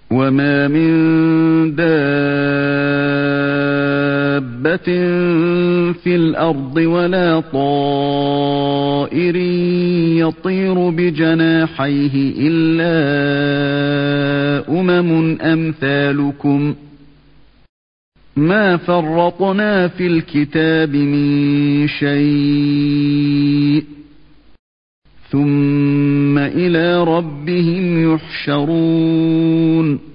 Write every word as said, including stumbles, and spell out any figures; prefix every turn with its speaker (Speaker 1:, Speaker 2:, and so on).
Speaker 1: وَمَا مِن دَابَّةٍ فِي الْأَرْضِ وَلَا طَائِرٍ يَطِيرُ بِجَنَاحَيْهِ إِلَّا أُمَمٌ أَمْثَالُكُمْ مَا فَرَّطْنَا فِي الْكِتَابِ مِن شَيْءٍ ثُمَّ إِلَى رَبِّهِمْ يُحْشَرُونَ